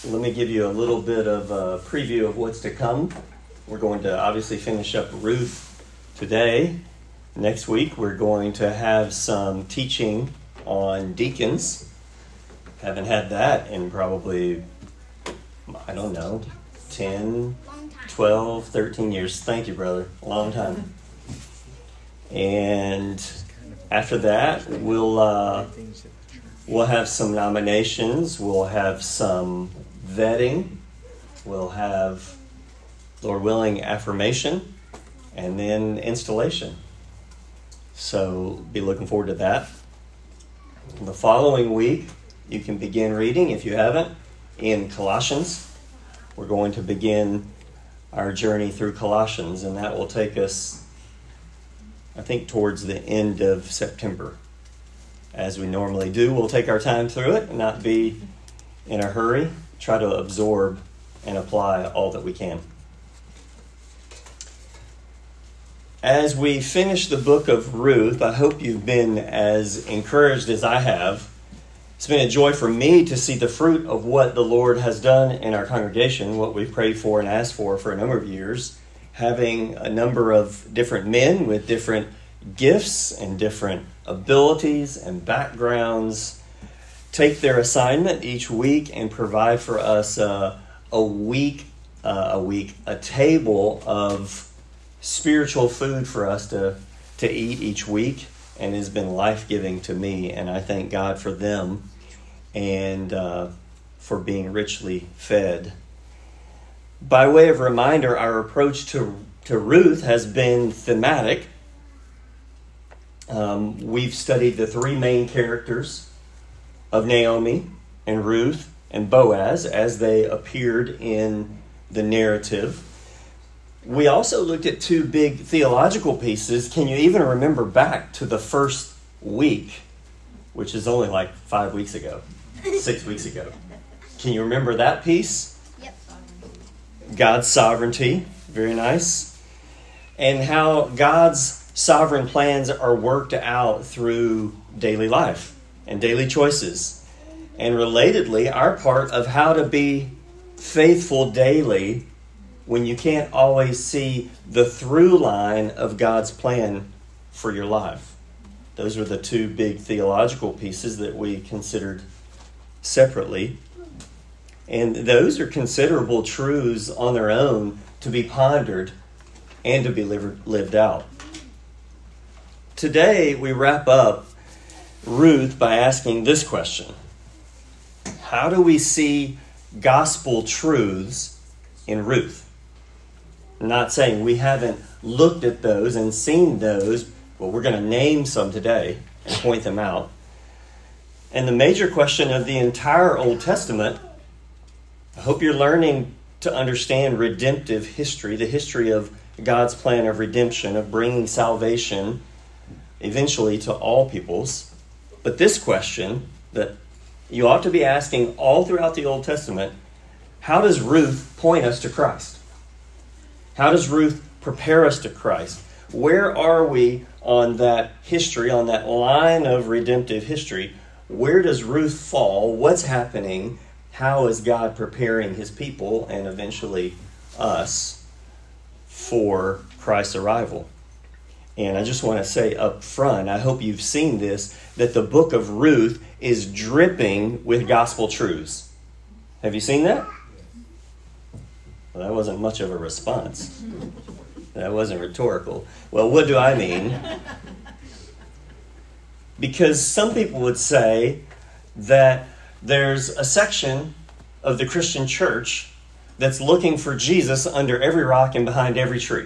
let me give you a little bit of a preview of what's to come. We're going to obviously finish up Ruth today. Next week, we're going to have some teaching on deacons. Haven't had that in probably, 10, 12, 13 years. Thank you, brother. A long time. And after that, we'll have some nominations. We'll have some vetting. We'll have, Lord willing, affirmation, and then installation. So be looking forward to that. The following week, you can begin reading, if you haven't, in Colossians. We're going to begin our journey through Colossians, and that will take us, I think, towards the end of September. As we normally do, we'll take our time through it and not be in a hurry. Try to absorb and apply all that we can. As we finish the book of Ruth, I hope you've been as encouraged as I have. It's been a joy for me to see the fruit of what the Lord has done in our congregation, what we've prayed for and asked for a number of years, having a number of different men with different gifts and different abilities and backgrounds take their assignment each week and provide for us a table of spiritual food for us to eat each week, and has been life-giving to me, and I thank God for them and for being richly fed. By way of reminder, our approach to Ruth has been thematic. We've studied the three main characters of Naomi and Ruth and Boaz as they appeared in the narrative. We also looked at two big theological pieces. Can you even remember back to the first week, which is only like 5 weeks ago, 6 weeks ago? Can you remember that piece? Yep. God's sovereignty, very nice. And how God's sovereign plans are worked out through daily life and daily choices. And relatedly, our part of how to be faithful daily when you can't always see the through line of God's plan for your life. Those are the two big theological pieces that we considered separately. And those are considerable truths on their own to be pondered and to be lived out. Today, we wrap up Ruth by asking this question. How do we see gospel truths in Ruth? I'm not saying we haven't looked at those and seen those, but we're going to name some today and point them out. And the major question of the entire Old Testament, I hope you're learning to understand redemptive history, the history of God's plan of redemption, of bringing salvation eventually to all peoples. But this question that you ought to be asking all throughout the Old Testament, how does Ruth point us to Christ? How does Ruth prepare us to Christ? Where are we on that history, on that line of redemptive history? Where does Ruth fall? What's happening? How is God preparing his people and eventually us for Christ's arrival? And I just want to say up front, I hope you've seen this, that the book of Ruth is dripping with gospel truths. Have you seen that? Well, that wasn't much of a response. That wasn't rhetorical. Well, what do I mean? Because some people would say that there's a section of the Christian church that's looking for Jesus under every rock and behind every tree.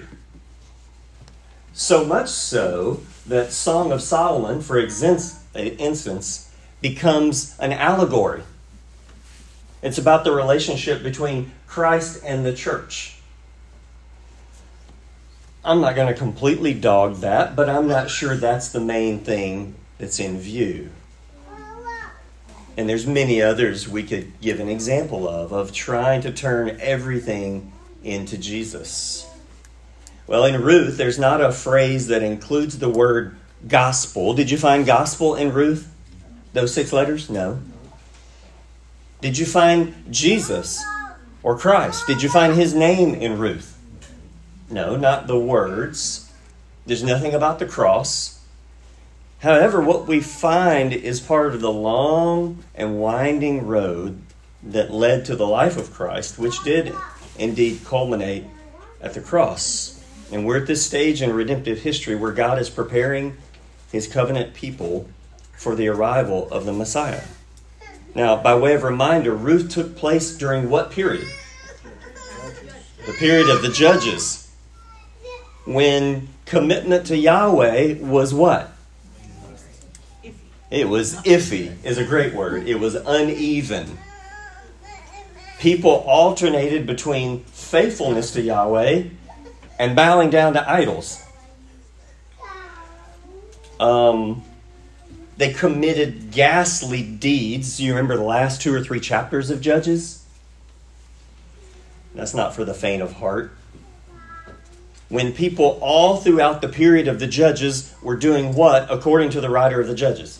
So much so that Song of Solomon, for instance, becomes an allegory. It's about the relationship between Christ and the church. I'm not going to completely dog that, but I'm not sure that's the main thing that's in view. And there's many others we could give an example of trying to turn everything into Jesus. Well, in Ruth, there's not a phrase that includes the word gospel. Did you find gospel in Ruth? Those 6 letters? No. Did you find Jesus or Christ? Did you find his name in Ruth? No, not the words. There's nothing about the cross. However, what we find is part of the long and winding road that led to the life of Christ, which did indeed culminate at the cross. And we're at this stage in redemptive history where God is preparing his covenant people for the arrival of the Messiah. Now, by way of reminder, Ruth took place during what period? The period of the Judges, when commitment to Yahweh was what? It was iffy, is a great word. It was uneven. People alternated between faithfulness to Yahweh and bowing down to idols. They committed ghastly deeds. You remember the last 2 or 3 chapters of Judges? That's not for the faint of heart. When people all throughout the period of the Judges were doing what, according to the writer of the Judges?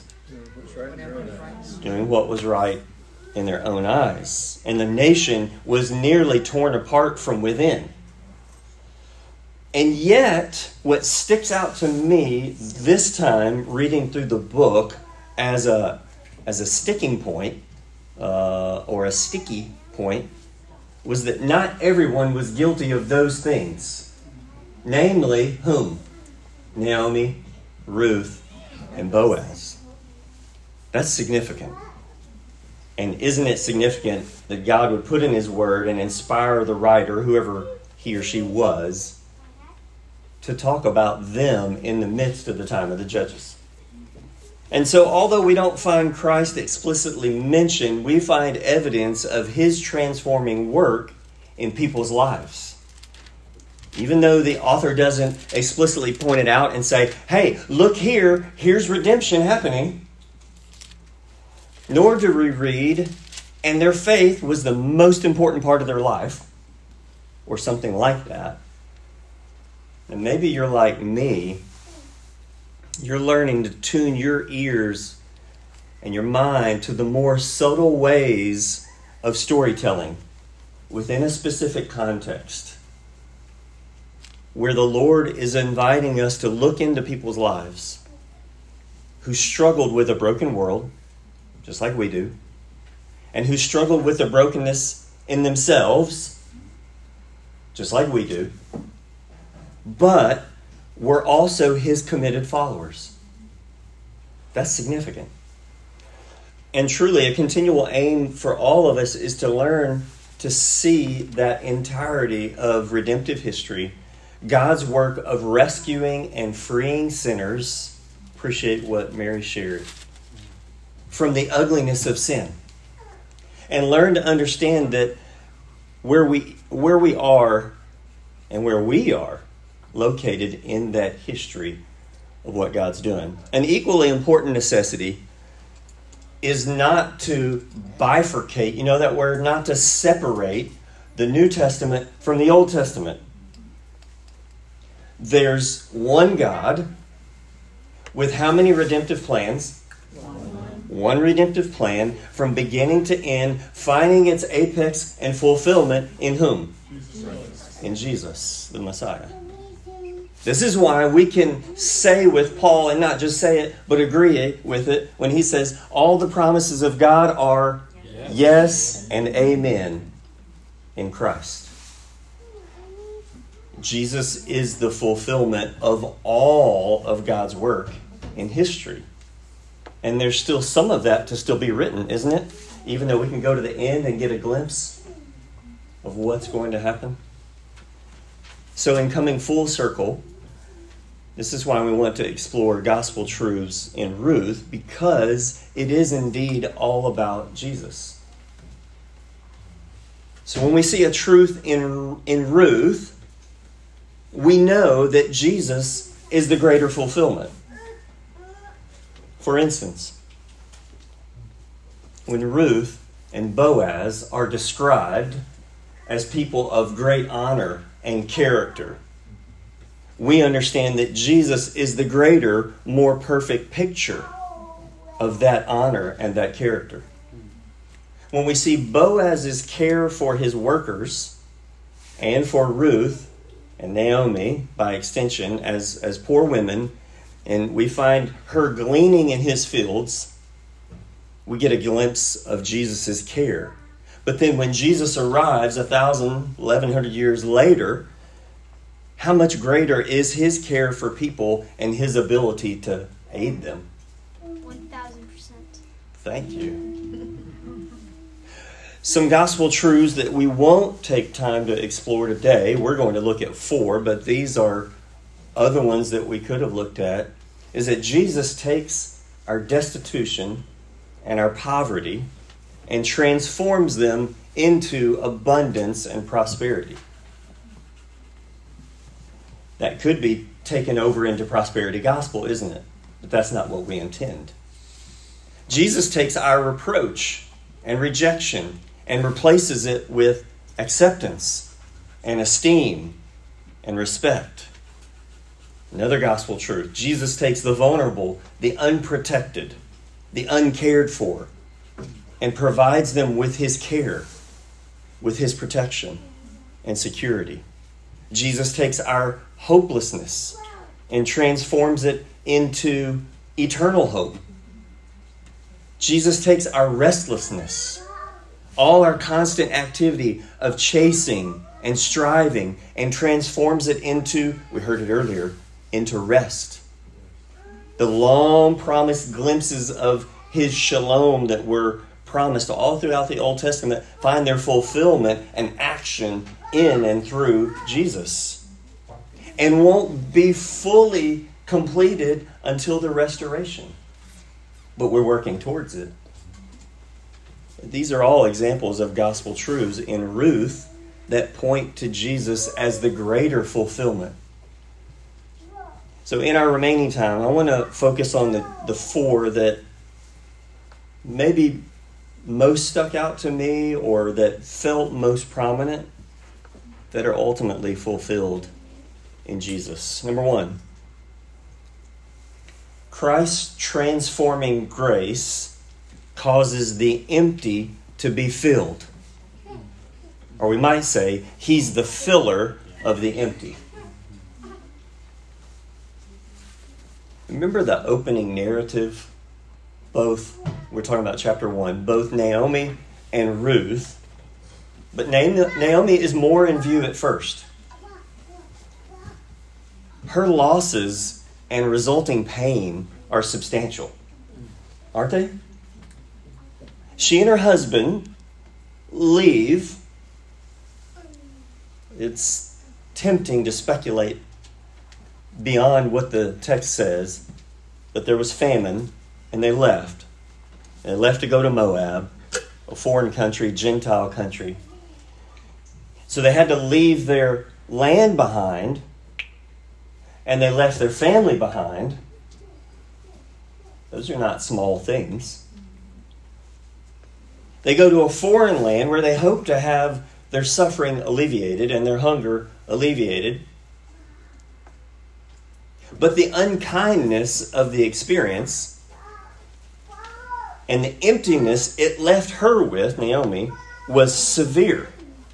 Doing what was right in their own eyes. And the nation was nearly torn apart from within. And yet, what sticks out to me this time, reading through the book as a sticking point, or a sticky point, was that not everyone was guilty of those things. Namely, whom? Naomi, Ruth, and Boaz. That's significant. And isn't it significant that God would put in his word and inspire the writer, whoever he or she was, to talk about them in the midst of the time of the Judges? And so, although we don't find Christ explicitly mentioned, we find evidence of his transforming work in people's lives. Even though the author doesn't explicitly point it out and say, hey, look here, here's redemption happening. Nor do we read, and their faith was the most important part of their life, or something like that. And maybe you're like me. You're learning to tune your ears and your mind to the more subtle ways of storytelling within a specific context, where the Lord is inviting us to look into people's lives who struggled with a broken world, just like we do, and who struggled with the brokenness in themselves, just like we do, but were also his committed followers. That's significant. And truly, a continual aim for all of us is to learn to see that entirety of redemptive history, God's work of rescuing and freeing sinners. Appreciate what Mary shared. From the ugliness of sin. And learn to understand that where we are and where we are located in that history of what God's doing. An equally important necessity is not to bifurcate, you know that word, not to separate the New Testament from the Old Testament. There's one God with how many redemptive plans? One redemptive plan from beginning to end, finding its apex and fulfillment in whom? In Jesus, the Messiah. This is why we can say with Paul, and not just say it, but agree with it, when he says, all the promises of God are yes and amen in Christ. Jesus is the fulfillment of all of God's work in history. And there's still some of that to still be written, isn't it? Even though we can go to the end and get a glimpse of what's going to happen. So in coming full circle, this is why we want to explore gospel truths in Ruth, because it is indeed all about Jesus. So when we see a truth in Ruth, we know that Jesus is the greater fulfillment. For instance, when Ruth and Boaz are described as people of great honor and character, we understand that Jesus is the greater, more perfect picture of that honor and that character. when we see Boaz's care for his workers and for Ruth and Naomi, by extension, as poor women, and we find her gleaning in his fields, we get a glimpse of Jesus' care. But then when Jesus arrives 1,100 years later, how much greater is his care for people and his ability to aid them? 1,000%. Thank you. Some gospel truths that we won't take time to explore today. We're going to look at 4, but these are other ones that we could have looked at. Is that Jesus takes our destitution and our poverty and transforms them into abundance and prosperity. That could be taken over into prosperity gospel, isn't it? But that's not what we intend. Jesus takes our reproach and rejection and replaces it with acceptance and esteem and respect. Another gospel truth. Jesus takes the vulnerable, the unprotected, the uncared for, and provides them with his care, with his protection and security. Jesus takes our hopelessness and transforms it into eternal hope. Jesus takes our restlessness, all our constant activity of chasing and striving, and transforms it into, we heard it earlier, into rest. The long promised glimpses of his shalom that were promised all throughout the Old Testament find their fulfillment and action in and through Jesus, and won't be fully completed until the restoration. But we're working towards it. These are all examples of gospel truths in Ruth that point to Jesus as the greater fulfillment. So in our remaining time, I want to focus on the 4 that maybe most stuck out to me or that felt most prominent that are ultimately fulfilled in Jesus. Number 1, Christ's transforming grace causes the empty to be filled. Or we might say, he's the filler of the empty. Remember the opening narrative? Both, we're talking about chapter 1, both Naomi and Ruth. But Naomi is more in view at first. Her losses and resulting pain are substantial, aren't they? She and her husband leave. It's tempting to speculate beyond what the text says, but there was famine, and they left. They left to go to Moab, a foreign country, Gentile country. So they had to leave their land behind, and they left their family behind. Those are not small things. They go to a foreign land where they hope to have their suffering alleviated and their hunger alleviated. But the unkindness of the experience and the emptiness it left her with, Naomi, was severe.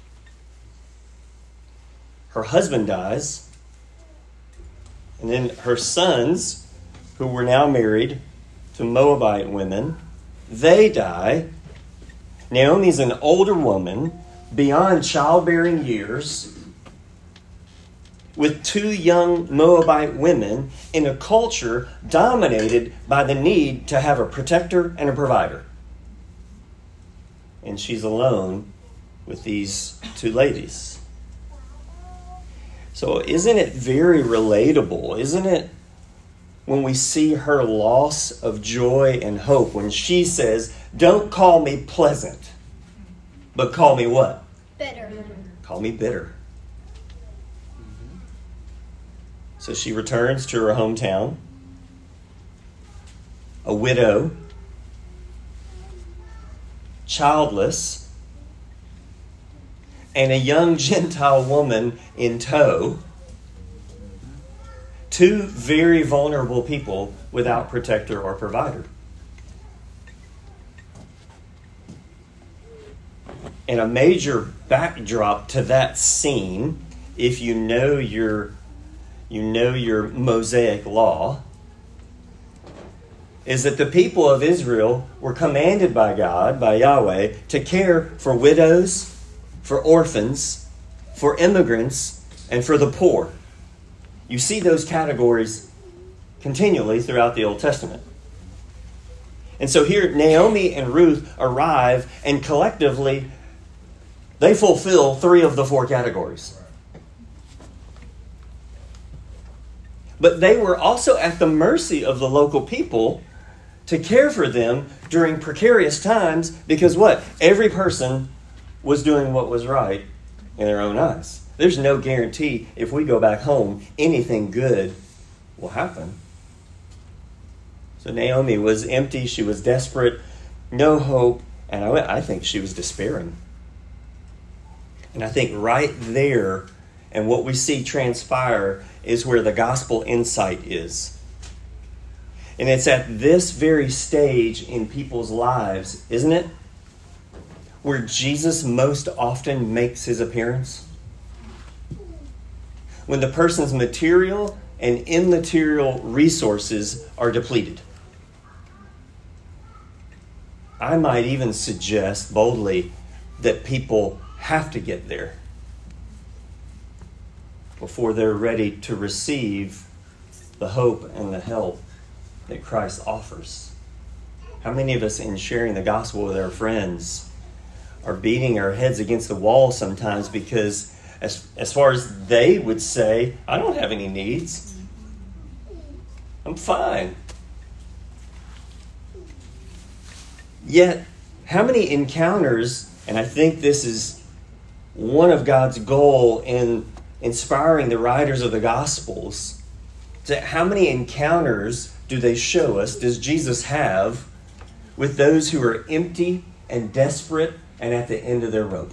Her husband dies, and then her sons, who were now married to Moabite women, they die. Naomi's an older woman, beyond childbearing years, with 2 young Moabite women in a culture dominated by the need to have a protector and a provider. And she's alone with these 2 ladies. So isn't it very relatable? Isn't it when we see her loss of joy and hope, when she says, "Don't call me pleasant, but call me what? Bitter. Call me bitter." So she returns to her hometown, a widow, childless, and a young Gentile woman in tow. 2 very vulnerable people without protector or provider. And a major backdrop to that scene, if you know your Mosaic law, is that the people of Israel were commanded by God, by Yahweh, to care for widows, for orphans, for immigrants, and for the poor. You see those categories continually throughout the Old Testament. And so here Naomi and Ruth arrive, and collectively they fulfill 3 of the 4 categories. But they were also at the mercy of the local people to care for them during precarious times, because what? Every person was doing what was right in their own eyes. There's no guarantee if we go back home anything good will happen. So Naomi was empty, she was desperate, no hope, and I think she was despairing. And I think right there, and what we see transpire, is where the gospel insight is. And it's at this very stage in people's lives, isn't it, where Jesus most often makes his appearance? When the person's material and immaterial resources are depleted. I might even suggest boldly that people have to get there before they're ready to receive the hope and the help that Christ offers. How many of us, in sharing the gospel with our friends, are beating our heads against the wall sometimes because as far as they would say, I don't have any needs. I'm fine. Yet, how many encounters, and I think this is one of God's goal in inspiring the writers of the Gospels, how many encounters do they show us, does Jesus have with those who are empty and desperate and at the end of their rope?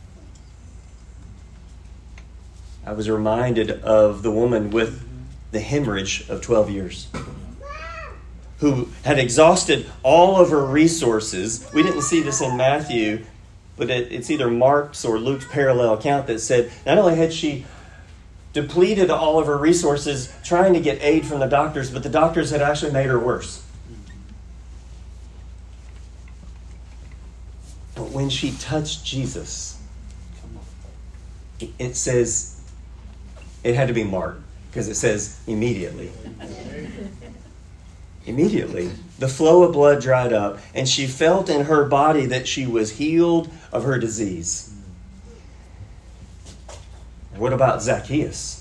I was reminded of the woman with the hemorrhage of 12 years, who had exhausted all of her resources. We didn't see this in Matthew, but it's either Mark's or Luke's parallel account that said not only had she depleted all of her resources trying to get aid from the doctors, but the doctors had actually made her worse. But when she touched Jesus, it says, it had to be Mark, because it says immediately. Immediately, the flow of blood dried up, and she felt in her body that she was healed of her disease. What about Zacchaeus?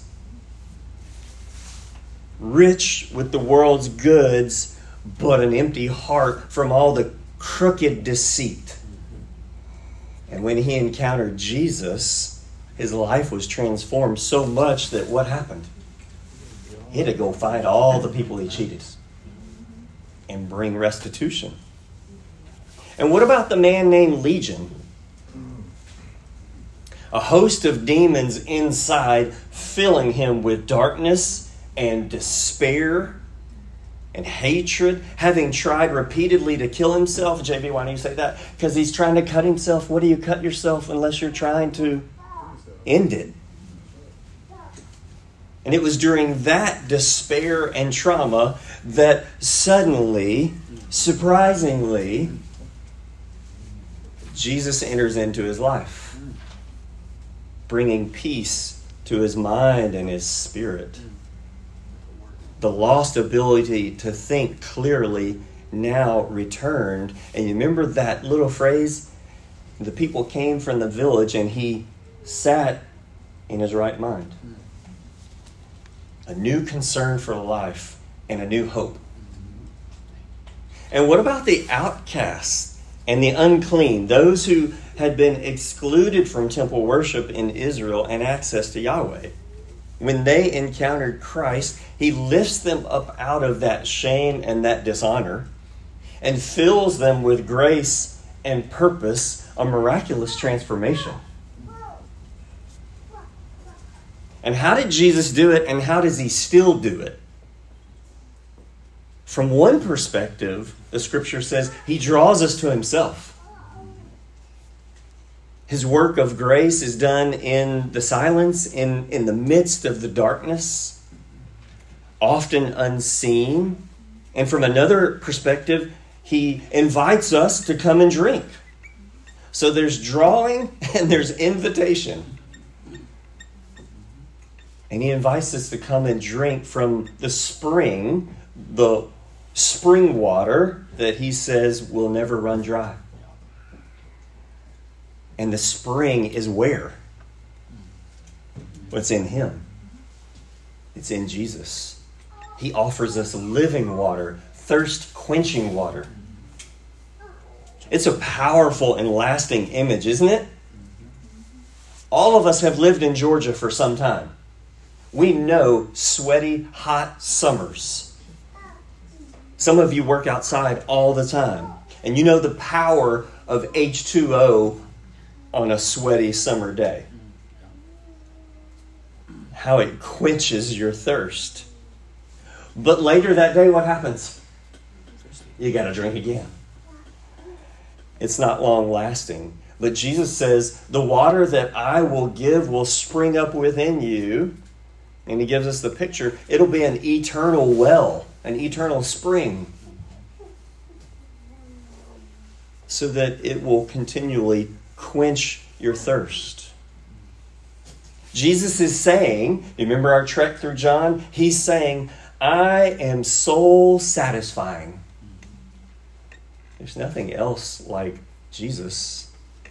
Rich with the world's goods, but an empty heart from all the crooked deceit. And when he encountered Jesus, his life was transformed so much that what happened? He had to go find all the people he cheated and bring restitution. And what about the man named Legion? A host of demons inside, filling him with darkness and despair and hatred, having tried repeatedly to kill himself. JB, why do you say that? Because he's trying to cut himself. What do you cut yourself unless you're trying to end it? And it was during that despair and trauma that suddenly, surprisingly, Jesus enters into his life, bringing peace to his mind and his spirit. The lost ability to think clearly now returned. And you remember that little phrase? The people came from the village and he sat in his right mind. A new concern for life and a new hope. And what about the outcasts and the unclean, those who had been excluded from temple worship in Israel and access to Yahweh? When they encountered Christ, he lifts them up out of that shame and that dishonor and fills them with grace and purpose, a miraculous transformation. And how did Jesus do it, and how does he still do it? From one perspective, the scripture says he draws us to himself. His work of grace is done in the silence, in the midst of the darkness, often unseen. And from another perspective, he invites us to come and drink. So there's drawing and there's invitation. And he invites us to come and drink from the spring water that he says will never run dry. And the spring is where? What's in him? It's in Jesus. He offers us living water, thirst-quenching water. It's a powerful and lasting image, isn't it? All of us have lived in Georgia for some time. We know sweaty, hot summers. Some of you work outside all the time, and you know the power of H2O on a sweaty summer day. How it quenches your thirst. But later that day, what happens? You got to drink again. It's not long lasting. But Jesus says, the water that I will give will spring up within you. And he gives us the picture. It'll be an eternal well, an eternal spring. So that it will continually quench your thirst. Jesus is saying, you remember our trek through John? He's saying, I am soul satisfying. There's nothing else like Jesus.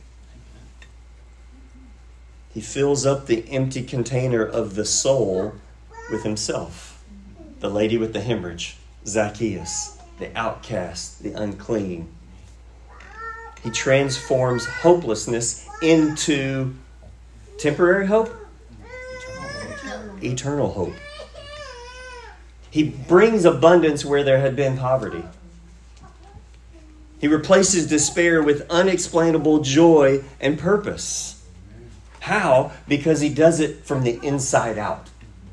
He fills up the empty container of the soul with himself. The lady with the hemorrhage, Zacchaeus, the outcast, the unclean. He transforms hopelessness into temporary hope, eternal hope. He brings abundance where there had been poverty. He replaces despair with unexplainable joy and purpose. How? Because he does it from the inside out.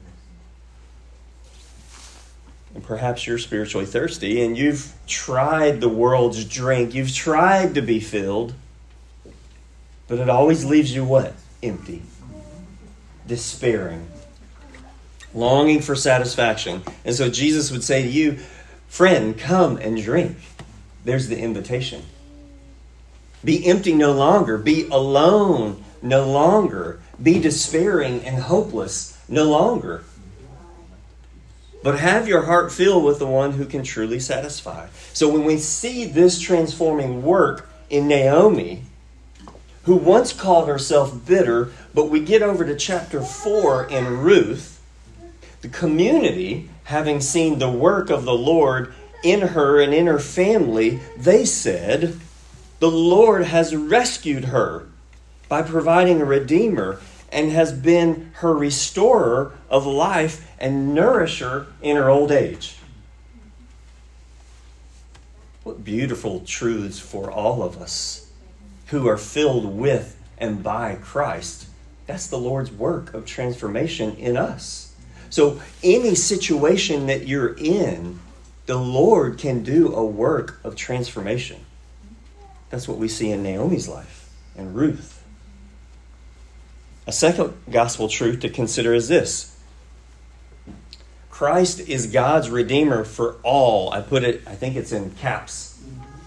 And perhaps you're spiritually thirsty and you've tried the world's drink. You've tried to be filled. But it always leaves you what? Empty. Despairing. Longing for satisfaction. And so Jesus would say to you, friend, come and drink. There's the invitation. Be empty no longer. Be alone no longer. Be despairing and hopeless no longer. But have your heart filled with the one who can truly satisfy. So when we see this transforming work in Naomi, who once called herself bitter, but we get over to chapter 4 in Ruth, the community, having seen the work of the Lord in her and in her family, they said, the Lord has rescued her by providing a redeemer and has been her restorer of life and nourisher in her old age. What beautiful truths for all of us who are filled with and by Christ. That's the Lord's work of transformation in us. So any situation that you're in, the Lord can do a work of transformation. That's what we see in Naomi's life and Ruth. A second gospel truth to consider is this. Christ is God's Redeemer for all. I think it's in caps.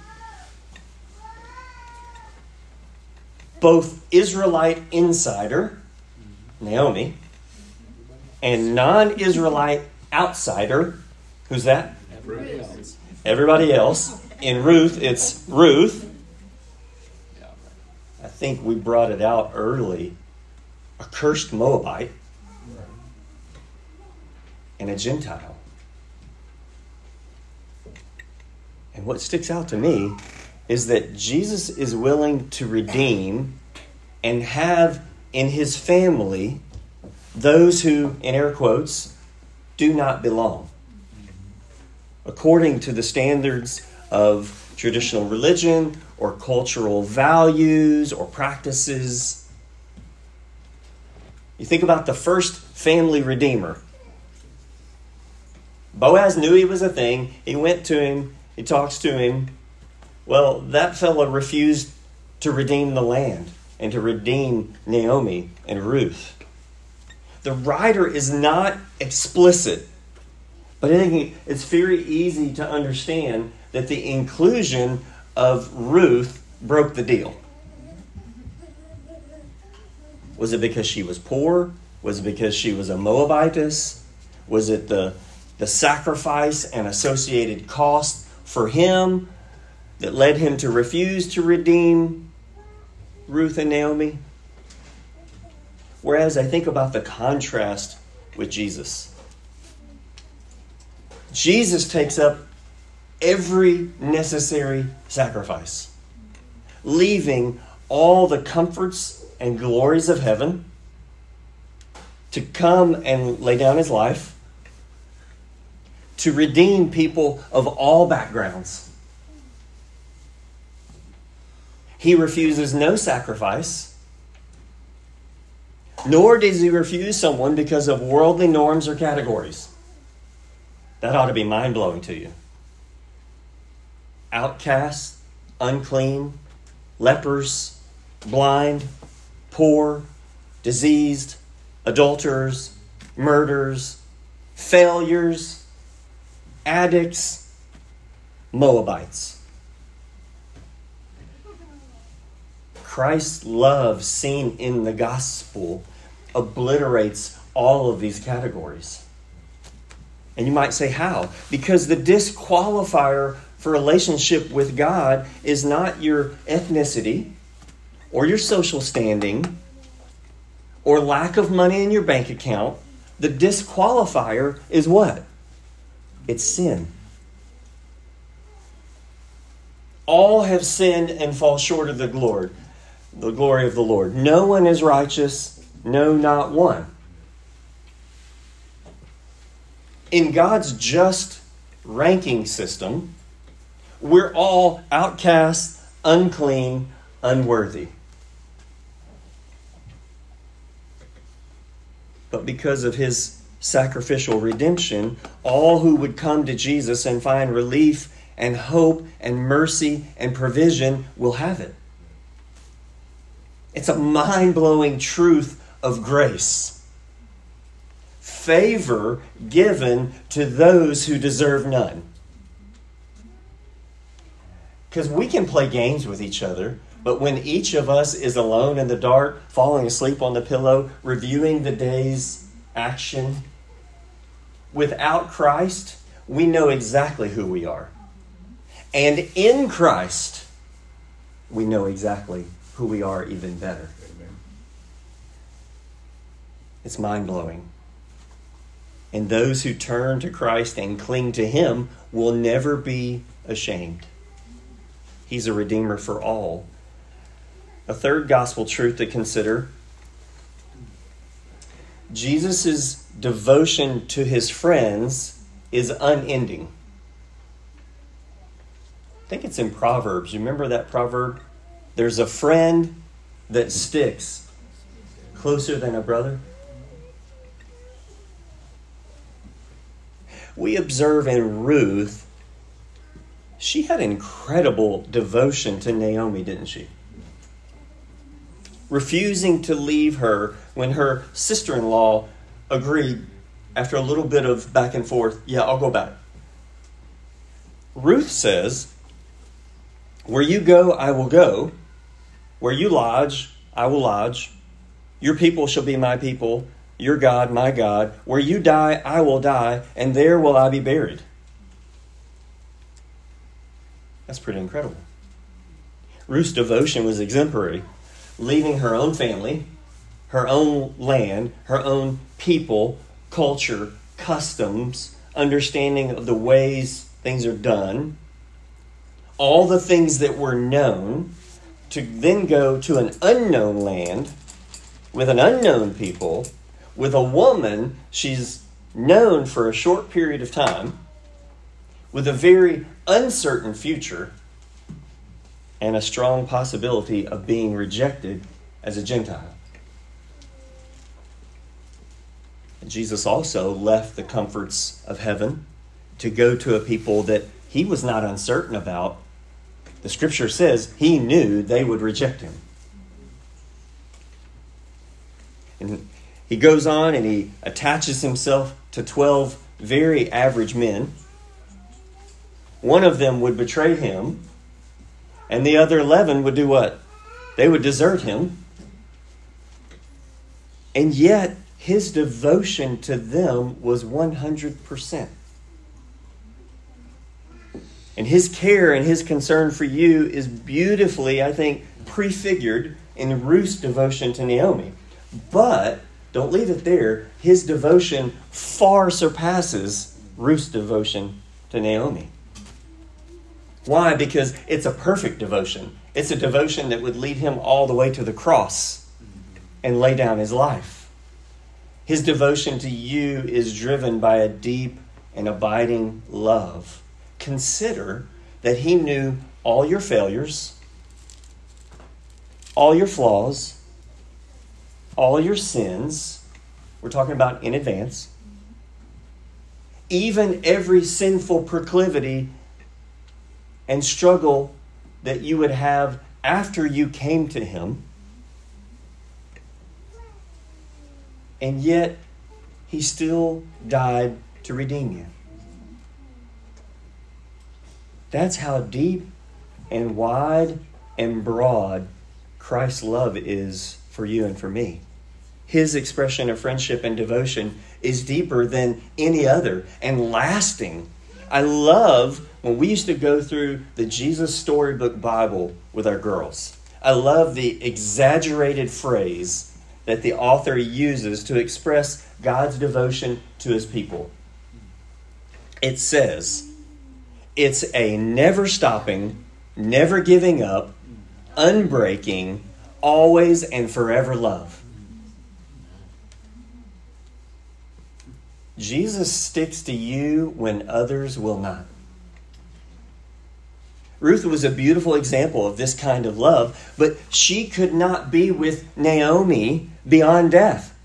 Both Israelite insider, Naomi, and non-Israelite outsider, who's that? Everybody else. In Ruth, it's Ruth. I think we brought it out early. A cursed Moabite and a Gentile. And what sticks out to me is that Jesus is willing to redeem and have in his family those who, in air quotes, do not belong. According to the standards of traditional religion or cultural values or practices. You think about the first family redeemer. Boaz knew he was a thing. He went to him. He talks to him. Well, that fellow refused to redeem the land. and to redeem Naomi and Ruth. The writer is not explicit, but I think it's very easy to understand that the inclusion of Ruth broke the deal. Was it because she was poor? Was it because she was a Moabitess? Was it the sacrifice and associated cost for him that led him to refuse to redeem Ruth and Naomi? Whereas I think about the contrast with Jesus. Jesus takes up every necessary sacrifice, leaving all the comforts and glories of heaven to come and lay down his life to redeem people of all backgrounds. He refuses no sacrifice, nor does he refuse someone because of worldly norms or categories. That ought to be mind-blowing to you. Outcasts, unclean, lepers, blind, poor, diseased, adulterers, murderers, failures, addicts, Moabites. Christ's love seen in the gospel obliterates all of these categories. And you might say, how? Because the disqualifier for relationship with God is not your ethnicity or your social standing or lack of money in your bank account. The disqualifier is what? It's sin. All have sinned and fall short of the glory of the Lord. No one is righteous, no, not one. In God's just ranking system, we're all outcasts, unclean, unworthy. But because of his sacrificial redemption, all who would come to Jesus and find relief and hope and mercy and provision will have it. It's a mind-blowing truth of grace. Favor given to those who deserve none. Because we can play games with each other, but when each of us is alone in the dark, falling asleep on the pillow, reviewing the day's action, without Christ, we know exactly who we are. And in Christ, we know exactly who we are even better. It's mind-blowing. And those who turn to Christ and cling to him will never be ashamed. He's a redeemer for all. A third gospel truth to consider: Jesus' devotion to his friends is unending. I think it's in Proverbs. You remember that proverb? There's a friend that sticks closer than a brother. We observe in Ruth, she had incredible devotion to Naomi, didn't she? Refusing to leave her when her sister-in-law agreed after a little bit of back and forth, yeah, I'll go back. Ruth says, where you go, I will go. Where you lodge, I will lodge. Your people shall be my people. Your God, my God. Where you die, I will die, and there will I be buried. That's pretty incredible. Ruth's devotion was exemplary, leaving her own family, her own land, her own people, culture, customs, understanding of the ways things are done, all the things that were known, to then go to an unknown land with an unknown people, with a woman she's known for a short period of time, with a very uncertain future, and a strong possibility of being rejected as a Gentile. Jesus also left the comforts of heaven to go to a people that he was not uncertain about. The scripture says he knew they would reject him. And he goes on and he attaches himself to 12 very average men. One of them would betray him, and the other 11 would do what? They would desert him. And yet, his devotion to them was 100%. And his care and his concern for you is beautifully, I think, prefigured in Ruth's devotion to Naomi. But don't leave it there. His devotion far surpasses Ruth's devotion to Naomi. Why? Because it's a perfect devotion. It's a devotion that would lead him all the way to the cross and lay down his life. His devotion to you is driven by a deep and abiding love. Consider that he knew all your failures, all your flaws, all your sins. We're talking about in advance. Even every sinful proclivity and struggle that you would have after you came to him. And yet, he still died to redeem you. That's how deep and wide and broad Christ's love is for you and for me. His expression of friendship and devotion is deeper than any other and lasting. I love when we used to go through the Jesus Storybook Bible with our girls. I love the exaggerated phrase that the author uses to express God's devotion to his people. It says, it's a never stopping, never giving up, unbreaking, always and forever love. Jesus sticks to you when others will not. Ruth was a beautiful example of this kind of love, but she could not be with Naomi beyond death.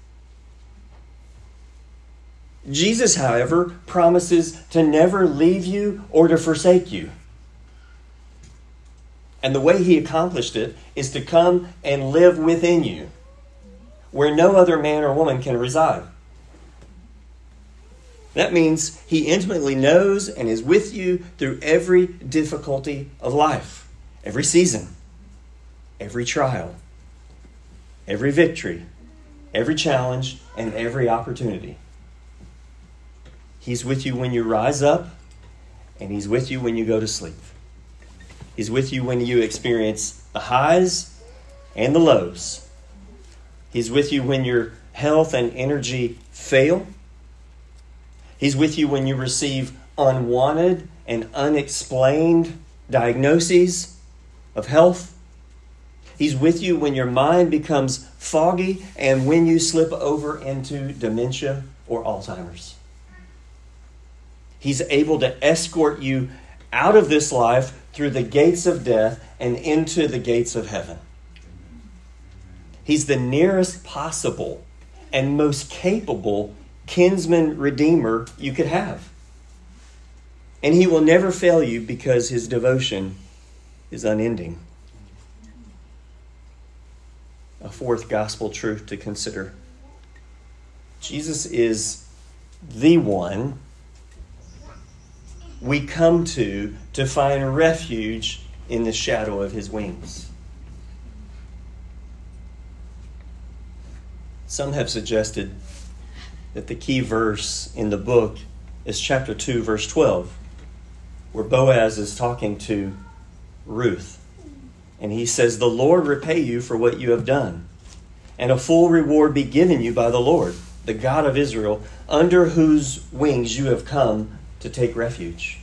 Jesus, however, promises to never leave you or to forsake you. And the way he accomplished it is to come and live within you, where no other man or woman can reside. That means he intimately knows and is with you through every difficulty of life, every season, every trial, every victory, every challenge, and every opportunity. He's with you when you rise up, and he's with you when you go to sleep. He's with you when you experience the highs and the lows. He's with you when your health and energy fail. He's with you when you receive unwanted and unexplained diagnoses of health. He's with you when your mind becomes foggy and when you slip over into dementia or Alzheimer's. He's able to escort you out of this life through the gates of death and into the gates of heaven. He's the nearest possible and most capable kinsman redeemer you could have. And he will never fail you because his devotion is unending. A fourth gospel truth to consider. Jesus is the one we come to find refuge in the shadow of his wings. Some have suggested that the key verse in the book is chapter 2, verse 12, where Boaz is talking to Ruth. And he says, "The Lord repay you for what you have done, and a full reward be given you by the Lord, the God of Israel, under whose wings you have come to take refuge."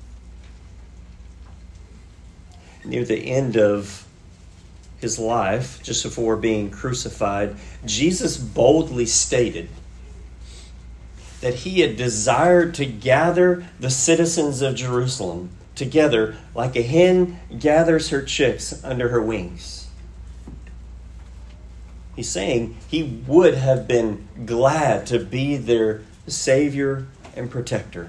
Near the end of his life, just before being crucified, Jesus boldly stated that he had desired to gather the citizens of Jerusalem together like a hen gathers her chicks under her wings. He's saying he would have been glad to be their Savior and protector.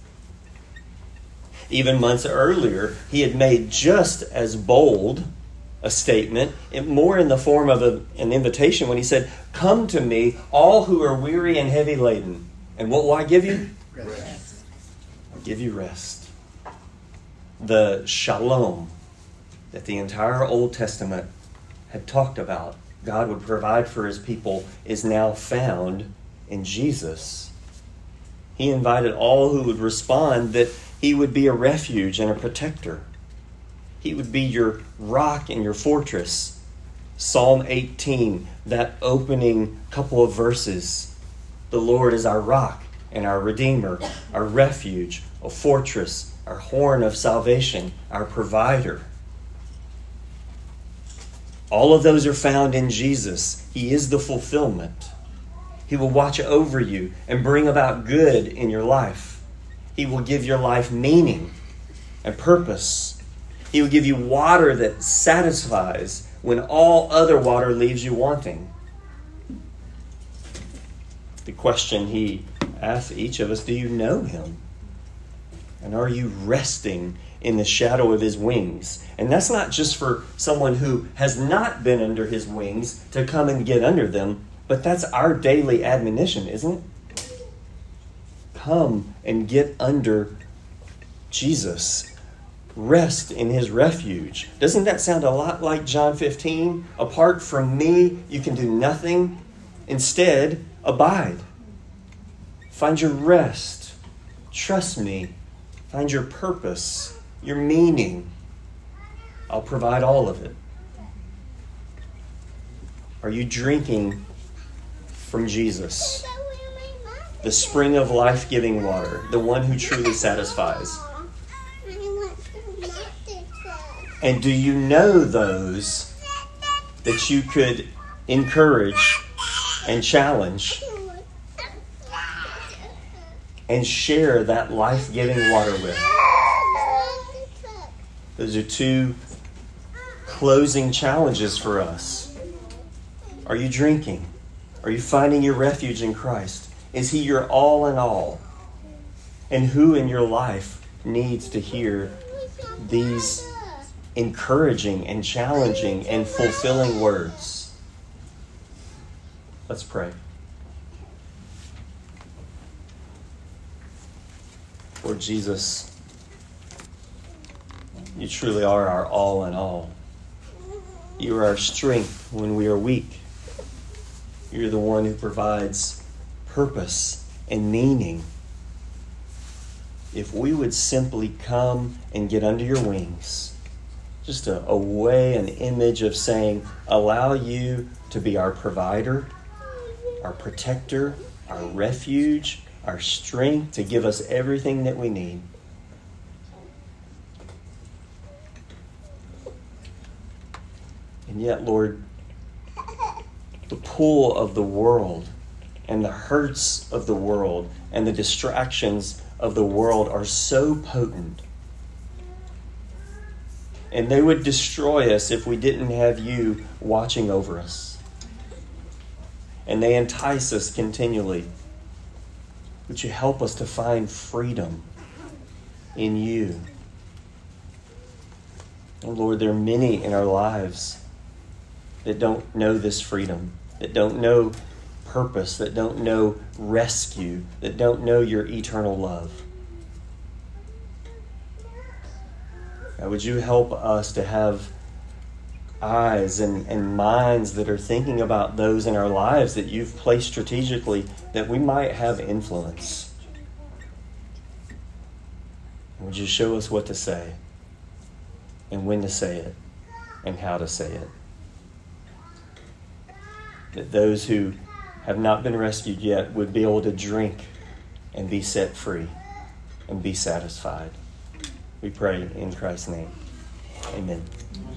Even months earlier, he had made just as bold a statement, more in the form of an invitation when he said, "Come to me, all who are weary and heavy laden. And what will I give you?" Rest. I'll give you rest. The shalom that the entire Old Testament had talked about, God would provide for his people, is now found in Jesus. He invited all who would respond that he would be a refuge and a protector. He would be your rock and your fortress. Psalm 18, that opening couple of verses. The Lord is our rock and our redeemer, our refuge, a fortress, our horn of salvation, our provider. All of those are found in Jesus. He is the fulfillment. He will watch over you and bring about good in your life. He will give your life meaning and purpose. He will give you water that satisfies when all other water leaves you wanting. The question he asks each of us, do you know him? And are you resting in the shadow of his wings? And that's not just for someone who has not been under his wings to come and get under them, but that's our daily admonition, isn't it? Come and get under Jesus. Rest in his refuge. Doesn't that sound a lot like John 15? Apart from me, you can do nothing. Instead, abide. Find your rest. Trust me. Find your purpose, your meaning. I'll provide all of it. Are you drinking from Jesus, the spring of life-giving water, the one who truly satisfies? And do you know those that you could encourage and challenge and share that life-giving water with? Those are two closing challenges for us. Are you drinking? Are you finding your refuge in Christ? Is he your all in all? And who in your life needs to hear these encouraging and challenging and fulfilling words? Let's pray. Lord Jesus, you truly are our all in all. You are our strength when we are weak. You're the one who provides purpose and meaning. If we would simply come and get under your wings, just a way, an image of saying, allow you to be our provider, our protector, our refuge, our strength, to give us everything that we need. And yet, Lord, the pull of the world and the hurts of the world and the distractions of the world are so potent. And they would destroy us if we didn't have you watching over us. And they entice us continually. Would you help us to find freedom in you? And Lord, there are many in our lives that don't know this freedom, that don't know purpose, that don't know rescue, that don't know your eternal love. God, would you help us to have eyes and minds that are thinking about those in our lives that you've placed strategically, that we might have influence. Would you show us what to say and when to say it and how to say it? That those who have not been rescued yet would be able to drink and be set free and be satisfied. We pray in Christ's name. Amen.